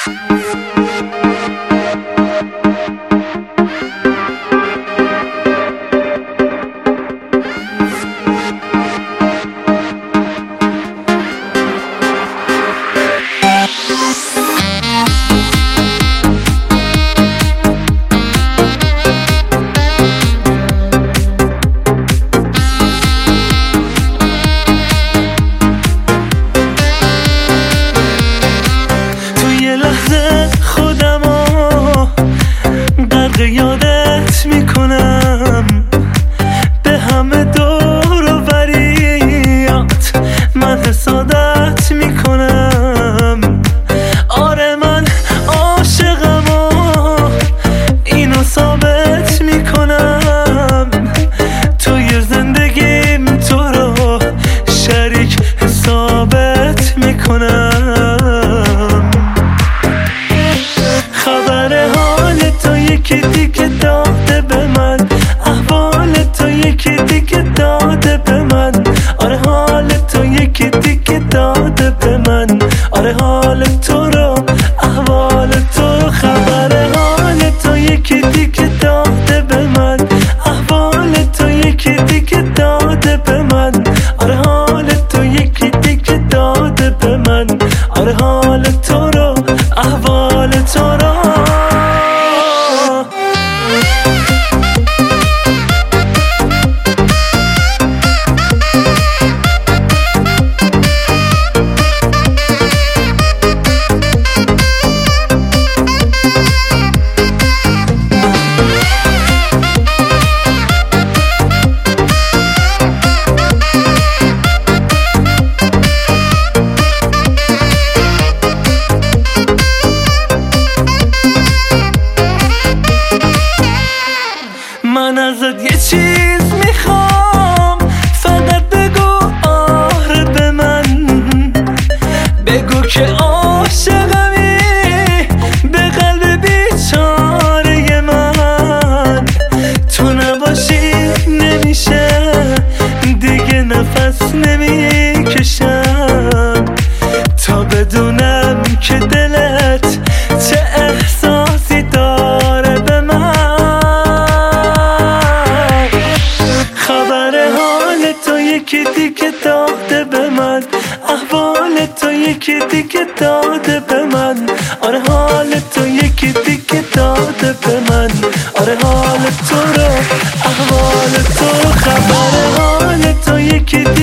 یادت میکنم به همه دور و بریات من حسادت میکنم. آره من عاشقم و اینو ثابت میکنم. توی زندگیم تو رو شریک ثابت میکنم. خبر حال تو یکی دیگه داده به من، احوال تو یکی دیگه داده به من. آره حال تو یکی دیگه داده به من. آره حال تو رو احوال تو. خبر حال تو یکی دیگه داده به من، احوال تو یکی دیگه داده به من. آره حال تو یکی دیگه داده به من. آره حال تو رو احوال تو رو. من ازت یه چیز میخوام، فقط بگو آره به من. بگو که عاشقمی به قلب بیچاره من. تو نباشی نمیشه دیگه نفس نمیکشم، تا بدونم که دلت چه احساسی داره به من. یکی دیگه داده به من، احوال تو یکی دیگه داده به من. آره حال تو یکی دیگه داده به من. آره حال تو رو احوال تو. خبر حال تو یکی دیگه